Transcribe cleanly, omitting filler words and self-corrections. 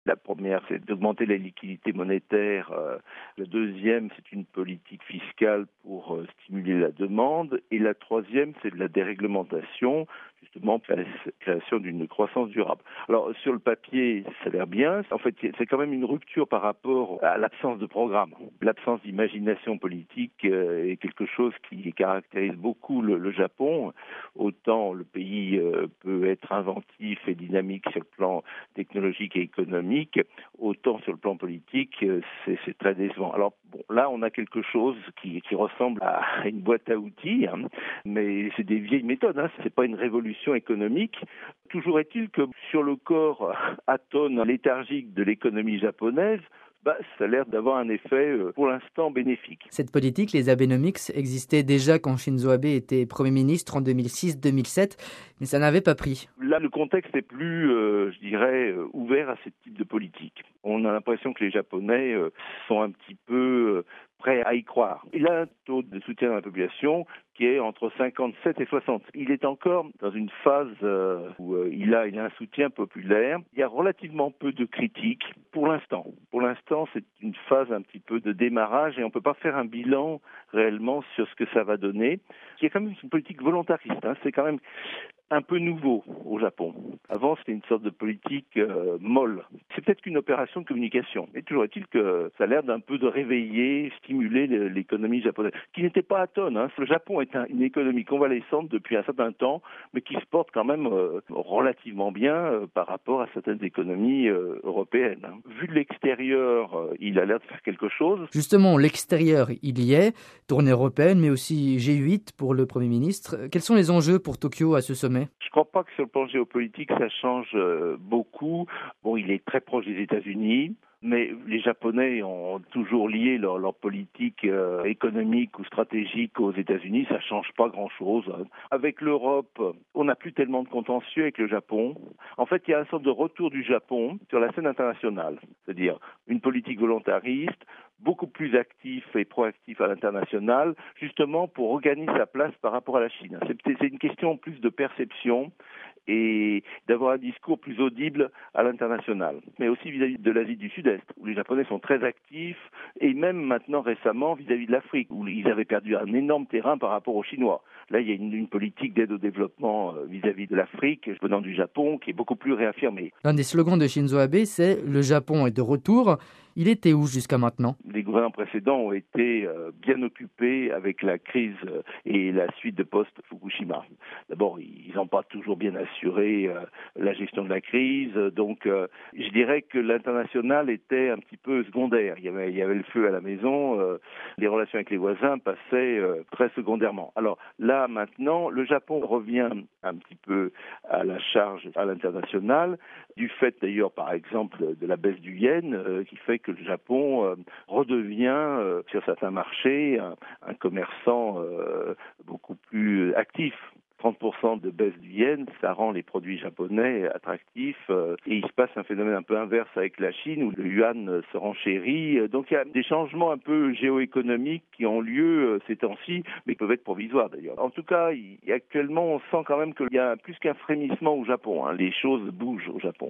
La première, c'est d'augmenter la liquidité monétaire. La deuxième, c'est une politique fiscale pour stimuler la demande. Et la troisième, c'est de la déréglementation, justement pour la création d'une croissance durable. Alors, sur le papier, ça a l'air bien. En fait, c'est quand même une rupture par rapport à l'absence de programme. L'absence d'imagination politique est quelque chose qui caractérise beaucoup le Japon. Autant le pays peut être inventif et dynamique sur le plan technologique et économique, autant sur le plan politique, c'est très décevant. Alors bon, là, on a quelque chose qui ressemble à une boîte à outils, hein, mais c'est des vieilles méthodes, hein, c'est pas une révolution économique. Toujours est-il que sur le corps atone léthargique de l'économie japonaise, ça a l'air d'avoir un effet, pour l'instant, bénéfique. Cette politique, les Abenomics, existait déjà quand Shinzo Abe était Premier ministre en 2006-2007, mais ça n'avait pas pris. Là, le contexte est plus, ouvert à ce type de politique. On a l'impression que les Japonais sont un petit peu prêts à y croire. Il a un taux de soutien dans la population qui est entre 57 et 60. Il est encore dans une phase où il a un soutien populaire. Il y a relativement peu de critiques pour l'instant. Pour l'instant, c'est une phase un petit peu de démarrage et on ne peut pas faire un bilan réellement sur ce que ça va donner. Il y a quand même une politique volontariste, hein. C'est quand même un peu nouveau au Japon. Avant, c'était une sorte de politique molle. C'est peut-être qu'une opération de communication. Mais toujours est-il que ça a l'air d'un peu de réveiller, stimuler l'économie japonaise, qui n'était pas atone, hein. Le Japon est une économie convalescente depuis un certain temps, mais qui se porte quand même relativement bien par rapport à certaines économies européennes, hein. Vu de l'extérieur, il a l'air de faire quelque chose. Justement, l'extérieur, il y est, tournée européenne, mais aussi G8 pour le Premier ministre. Quels sont les enjeux pour Tokyo à ce sommet ? Je ne crois pas que sur le plan géopolitique, ça change beaucoup. Bon, il est très proche des États-Unis, mais les Japonais ont toujours lié leur politique économique ou stratégique aux États-Unis. Ça ne change pas grand-chose. Avec l'Europe, on n'a plus tellement de contentieux avec le Japon. En fait, il y a une sorte de retour du Japon sur la scène internationale, c'est-à-dire une politique volontariste, beaucoup plus actif et proactif à l'international, justement pour regagner sa place par rapport à la Chine. C'est une question plus de perception et d'avoir un discours plus audible à l'international, mais aussi vis-à-vis de l'Asie du Sud-Est, où les Japonais sont très actifs, et même maintenant récemment vis-à-vis de l'Afrique, où ils avaient perdu un énorme terrain par rapport aux Chinois. Là, il y a une politique d'aide au développement vis-à-vis de l'Afrique, venant du Japon, qui est beaucoup plus réaffirmée. L'un des slogans de Shinzo Abe, c'est « Le Japon est de retour ». Il était où jusqu'à maintenant ? Les gouvernements précédents ont été bien occupés avec la crise et la suite de post-Fukushima. D'abord, ils n'ont pas toujours bien assuré la gestion de la crise, donc je dirais que l'international était un petit peu secondaire. Il y avait le feu à la maison, les relations avec les voisins passaient très secondairement. Alors là, maintenant, le Japon revient un petit peu à la charge à l'international, du fait d'ailleurs, par exemple, de la baisse du yen, qui fait que le Japon redevient, sur certains marchés, un commerçant beaucoup plus actif. 30% de baisse du yen, ça rend les produits japonais attractifs. Et il se passe un phénomène un peu inverse avec la Chine, où le yuan se renchérit. Donc il y a des changements un peu géoéconomiques qui ont lieu ces temps-ci, mais qui peuvent être provisoires d'ailleurs. En tout cas, actuellement, on sent quand même qu'il y a plus qu'un frémissement au Japon, hein. Les choses bougent au Japon.